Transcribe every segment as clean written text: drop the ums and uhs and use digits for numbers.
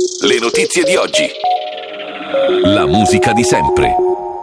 Le notizie di oggi. La musica di sempre.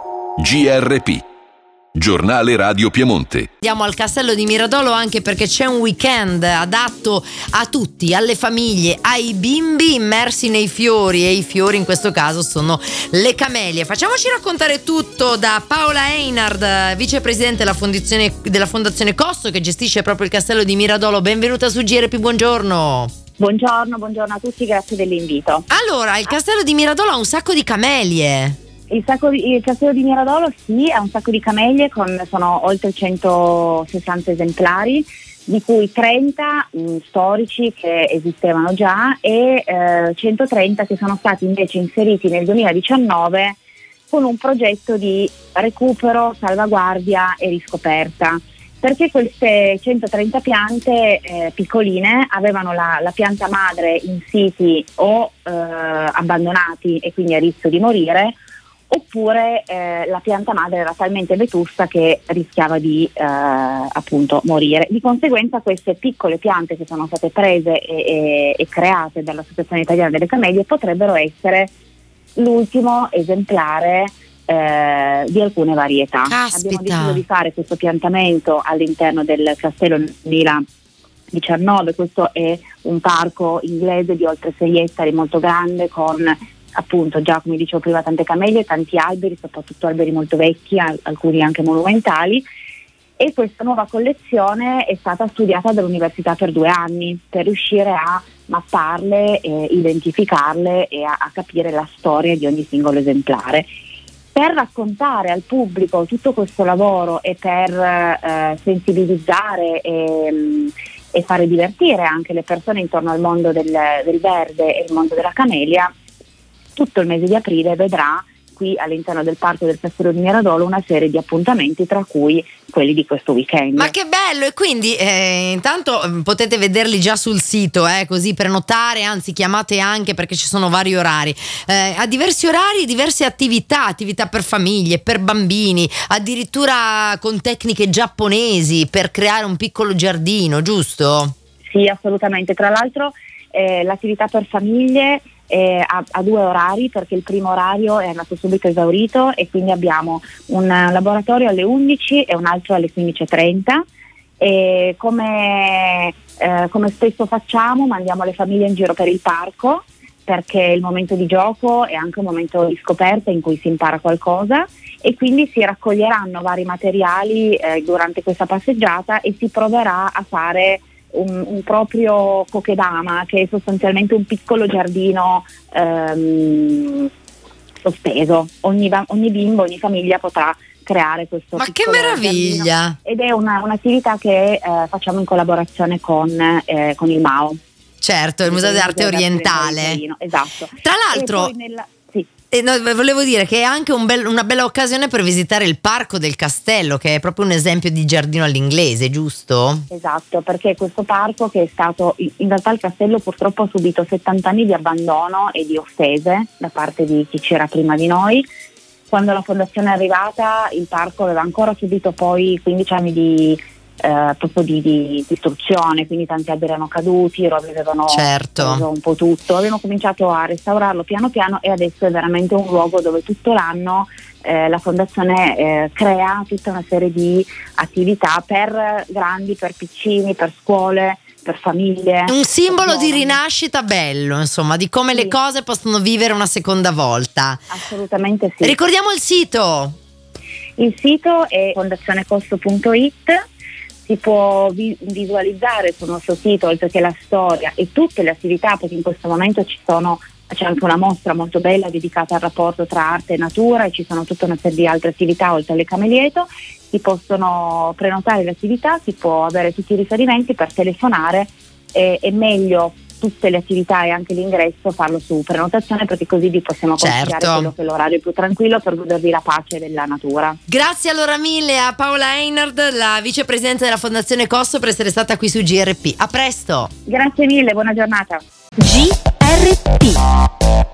GRP. Giornale Radio Piemonte. Andiamo al Castello di Miradolo anche perché c'è un weekend adatto a tutti, alle famiglie, ai bimbi immersi nei fiori, e i fiori in questo caso sono le camelie. Facciamoci raccontare tutto da Paola Einard, vicepresidente della Fondazione Cosso, che gestisce proprio il Castello di Miradolo. Benvenuta su GRP, buongiorno. Buongiorno a tutti, grazie dell'invito. Allora, il Castello di Miradolo ha un sacco di camelie. Il Castello di Miradolo ha un sacco di camelie, sono oltre 160 esemplari, di cui 30 storici che esistevano già e 130 che sono stati invece inseriti nel 2019 con un progetto di recupero, salvaguardia e riscoperta. Perché queste 130 piante piccoline avevano la pianta madre in siti o abbandonati e quindi a rischio di morire, oppure la pianta madre era talmente vetusta che rischiava di appunto morire. Di conseguenza queste piccole piante che sono state prese e create dall'Associazione Italiana delle Camelie potrebbero essere l'ultimo esemplare di alcune varietà. Caspita. Abbiamo deciso di fare questo piantamento all'interno del castello nel 2019. Questo è un parco inglese di oltre 6 ettari, molto grande, con appunto già, come dicevo prima, tante camelie, tanti alberi, soprattutto alberi molto vecchi, alcuni anche monumentali. E questa nuova collezione è stata studiata dall'università per 2 anni per riuscire a mapparle, identificarle e a capire la storia di ogni singolo esemplare. Per raccontare al pubblico tutto questo lavoro e per sensibilizzare e fare divertire anche le persone intorno al mondo del verde e il mondo della camelia, tutto il mese di aprile vedrà qui all'interno del parco del Castello di Miradolo una serie di appuntamenti, tra cui quelli di questo weekend. Ma che bello! E quindi intanto potete vederli già sul sito, così prenotare, anzi chiamate anche perché ci sono vari orari. A diversi orari, diverse attività per famiglie, per bambini, addirittura con tecniche giapponesi per creare un piccolo giardino, giusto? Sì, assolutamente. Tra l'altro l'attività per famiglie ha 2 orari, perché il primo orario è andato subito esaurito e quindi abbiamo un laboratorio alle 11 e un altro alle 15:30 e come spesso facciamo, mandiamo le famiglie in giro per il parco, perché il momento di gioco è anche un momento di scoperta in cui si impara qualcosa, e quindi si raccoglieranno vari materiali durante questa passeggiata e si proverà a fare un proprio kokedama, che è sostanzialmente un piccolo giardino sospeso. Ogni bimbo, ogni famiglia potrà creare questo. Ma che meraviglia! Giardino. Ed è un'attività che facciamo in collaborazione con il MAO. Certo, il Museo d'Arte Orientale. Esatto. Tra l'altro volevo dire che è anche una bella occasione per visitare il parco del castello, che è proprio un esempio di giardino all'inglese, giusto? Esatto, perché questo parco, che è stato, in realtà il castello purtroppo ha subito 70 anni di abbandono e di offese da parte di chi c'era prima di noi. Quando la fondazione è arrivata, il parco aveva ancora subito poi 15 anni proprio di distruzione, quindi tanti alberi erano caduti, i rovi avevano preso un po' tutto. Abbiamo cominciato a restaurarlo piano piano e adesso è veramente un luogo dove tutto l'anno la fondazione crea tutta una serie di attività per grandi, per piccini, per scuole, per famiglie. Un simbolo di rinascita bello, insomma, di come le cose possono vivere una seconda volta. Assolutamente sì. Ricordiamo il sito. Il sito è fondazionecosso.it. Si può visualizzare sul nostro sito, oltre che la storia e tutte le attività, perché in questo momento c'è anche una mostra molto bella dedicata al rapporto tra arte e natura, e ci sono tutta una serie di altre attività oltre alle camelieto. Si possono prenotare le attività, si può avere tutti i riferimenti per telefonare, e meglio tutte le attività e anche l'ingresso farlo su prenotazione, perché così vi possiamo consigliare quello che è l'orario più tranquillo per godervi la pace della natura. Grazie allora mille a Paola Einard, la vicepresidente della Fondazione Cosso, per essere stata qui su GRP. A presto. Grazie mille, buona giornata. GRP